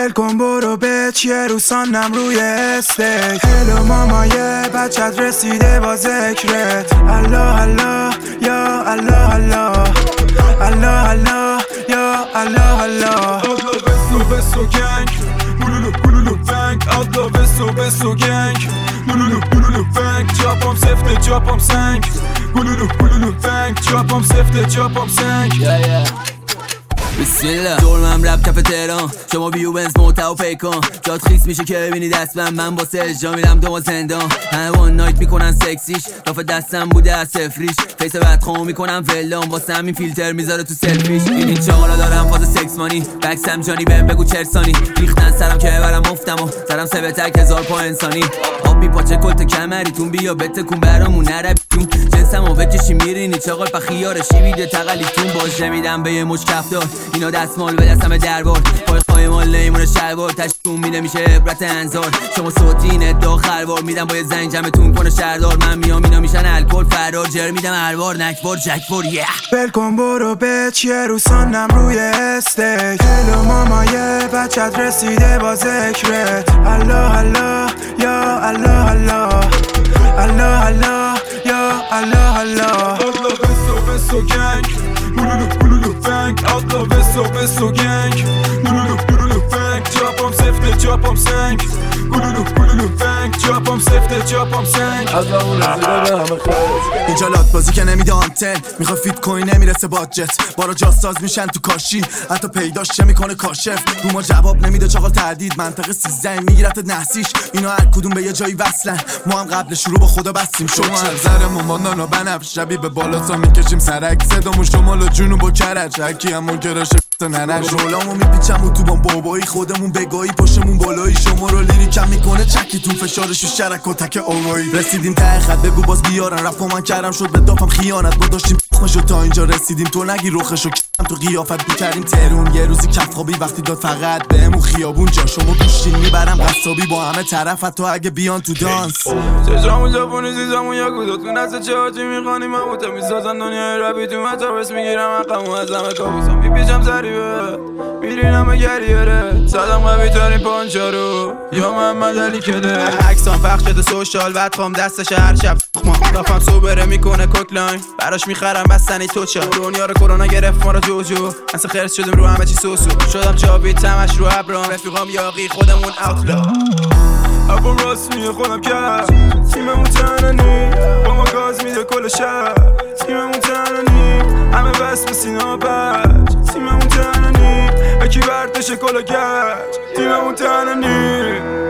کن برو به چیه رو سانم روی استیک. هلو مامای بچت رسیده با ذکرت. الله الله یا الله الله، الله الله یا الله الله. Beso gang, bululu bang. Allah beso gang, bululu bang. Çapam sefte çapam sank, bululu bang. Çapam sefte çapam sank. بسم دورم رپ کف تهران، شما بیو بنز موتا و پیکان. جات خیس میشه که ببینی دست من واسه اجرا میرم دو زندان. همه وان نایت میکنن سکسیش، داف دستم بوده از سفریش. فیس بدخواه میکنم ولان، واسه همین فیلتر میذاره تو سلفیش. این چاقالا دارم فاز سکس مانی، بکسم جانی بهم بگو چرسانی. ریختن سرم که برم مفتم و سرم سبتک 1000 پا انسانی. آبی پاچه کلت کمریتون بیا بتکون برامون نربیتون. جنسم و بکشی میرینی چاقال پا خیارشی بیده تقلیتون. باش نمیدم به یه مش کفتار، اینا دستمال به دستم دربار. پای مال لیمون شلوار تشتون میده میشه عبرت انظار. شما صوتین داخل بار میدم با یه زنگ جمعتون کنه شهردار. من میام اینا میشن الکل فرار. جر میدم هروار نکبار جکبار ول کن برو به چیه رو سانم روی استیک. هلو مامای بچت رسیده با ذکرت. الله الله یا الله الله، الله الله یا الله الله. Allah beso gang, bululu bang. Allah beso gang, bululu bang. Çapam sefte çapam sank, bululu bang. Çapam sefte çapam sank. اینجا لات بازی که نمیده آنتن، میخوای فیت کوین نمیرسه باجت. بارا جاساز میشن تو کاشی، حتی پیداش چه میکنه کاشف. رو ما جواب نمیده چاقال تردید، منطقه 13 میگیرت نحسیش. اینا هر کدوم به یه جایی وصلن، ما هم قبل شروع با خدا بستیم. شما زرمون ماندان و بنفش شبی به بالا تا میکشیم سرک. صدامون شمال و جنوب و کرج، هرکی همون گراشه ننش. رولامو میپیچم و تو بام بابایی، خودمون بگاهی پشمون بالایی. شما رو لیریکم میکنه چکیتون، فشارشو شرک و تک آوایی. رسیدیم ته خط بگو باز بیارن، رفا من کردم شد به دافم خیانت. ما داشتیم خوشو تا اینجا رسیدیم، تو نگی روخشو کردم تو قیافت میکردیم ترون. یه روزی کف خوابی وقتی داد فقط بهمون خیابون جا. شما گوشتین میبرم قصابی با همه طرفت تو اگه بیان تو دانس. چشامون جاپونی زیزامون یا گودتون از چهاتی میخوانی مموتا میسازن دنیای ربی تو متاورس. میگیرم حقمو از همه کابوسم میپیچم سریبه میرینم گریره. صدم قوی ترین پانچارو یا محمد علی کده. عکسام پخش شده سوشال بعد خوام دستش هر شب دافم صبره میکنه کوکلاین. براش میخرم بستنی توچا. دنیا رو کرونا گرفت ما رو جوجو، اصلا خرس شدیم رو همه چی سوسو. شدم چابی تمش رو ابرام، رفیقام یاقی خودمون اوتلا. ابم رسمی خودم کرد، تیممون تننی با ما گاز میده کل شهر. تیممون تننی همه بس به سینا بج. تیممون تننی اکی بردش کل گج. تیممون تننی